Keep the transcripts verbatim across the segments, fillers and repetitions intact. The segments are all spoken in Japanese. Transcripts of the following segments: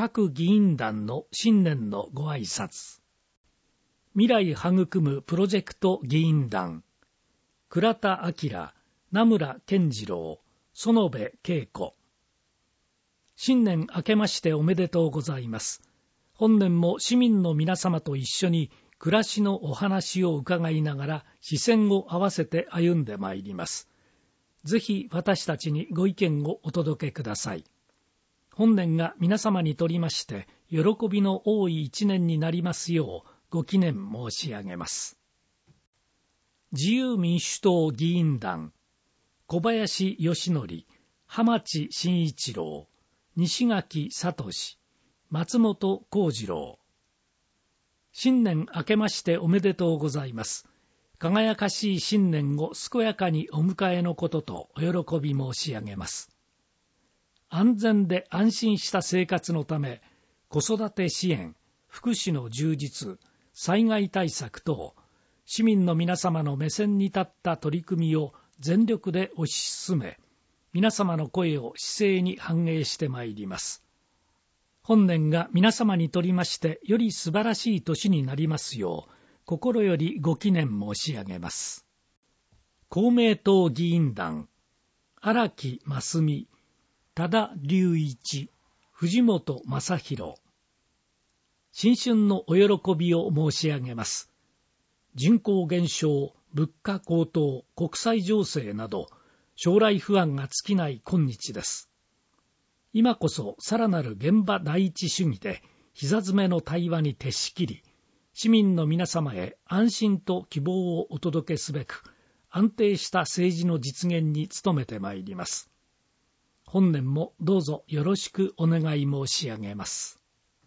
各議員団の新年のご挨拶。未来育むプロジェクト議員団、倉田明、名村健次郎、園部恵子。新年明けましておめでとうございます。本年も市民の皆様と一緒に暮らしのお話を伺いながら視線を合わせて歩んでまいります。ぜひ私たちにご意見をお届けください。本年が皆様にとりまして喜びの多い一年になりますようご祈念申し上げます。自由民主党議員団、小林義則、浜地真一郎、西垣聡、松本幸次郎。新年明けましておめでとうございます。輝かしい新年を健やかにお迎えのこととお喜び申し上げます。安全で安心した生活のため、子育て支援、福祉の充実、災害対策等、市民の皆様の目線に立った取り組みを全力で推し進め、皆様の声を市政に反映してまいります。本年が皆様にとりましてより素晴らしい年になりますよう、心よりご祈念申し上げます。公明党議員団、荒木真澄、多田隆一、藤本正弘。新春のお喜びを申し上げます。人口減少、物価高騰、国際情勢など、将来不安が尽きない今日です。今こそさらなる現場第一主義で膝詰めの対話に徹しきり、市民の皆様へ安心と希望をお届けすべく、安定した政治の実現に努めてまいります。本年もどうぞよろしくお願い申し上げます。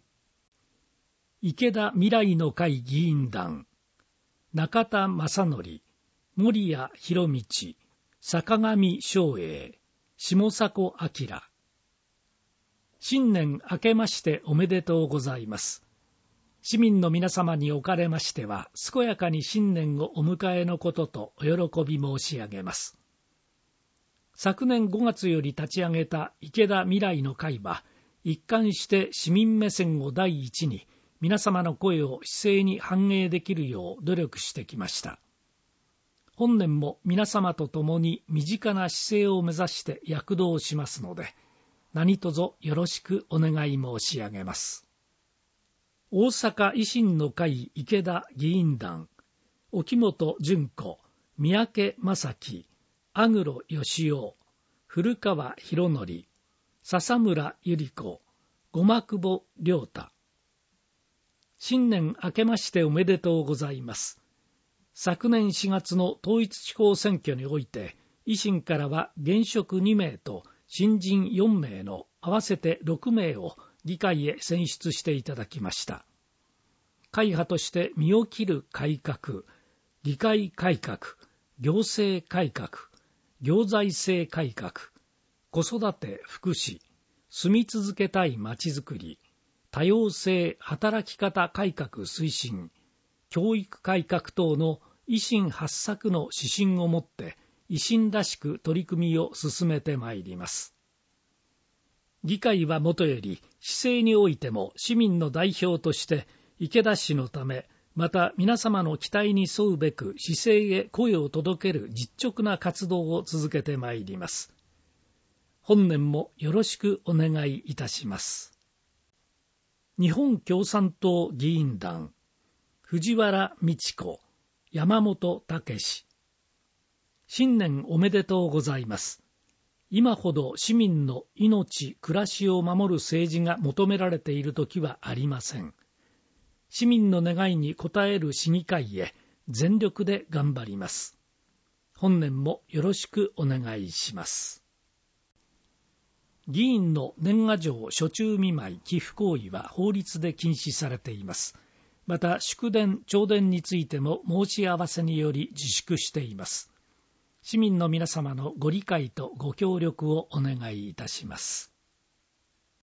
池田未来の会議員団、中田正則、森谷博道、坂上昌英、下迫明。新年明けましておめでとうございます。市民の皆様におかれましては、健やかに新年をお迎えのこととお喜び申し上げます。昨年ごがつより立ち上げた池田未来の会は、一貫して市民目線を第一に、皆様の声を市政に反映できるよう努力してきました。本年も皆様と共に身近な市政を目指して躍動しますので、何卒よろしくお願い申し上げます。大阪維新の会池田議員団、沖本純子、三宅正樹、阿黒義雄、古川博則、笹村百合子、五幕保良太。新年明けましておめでとうございます。昨年しがつの統一地方選挙において、維新からは現職にめいと新人よんめいの合わせてろくめいを議会へ選出していただきました。会派として身を切る改革、議会改革、行政改革、行財政改革、子育て福祉、住み続けたいまちづくり、多様性働き方改革推進、教育改革等の維新八策の指針をもって維新らしく取り組みを進めてまいります。議会はもとより市政においても市民の代表として池田氏のため、また皆様の期待に沿うべく市政へ声を届ける実直な活動を続けてまいります。本年もよろしくお願いいたします。日本共産党議員団、藤原道子、山本武史。新年おめでとうございます。今ほど市民の命、暮らしを守る政治が求められている時はありません。市民の願いに応える市議会へ全力で頑張ります。本年もよろしくお願いします。議員の年賀状初中見舞い寄付行為は法律で禁止されています。また祝電、弔電についても申し合わせにより自粛しています。市民の皆様のご理解とご協力をお願いいたします。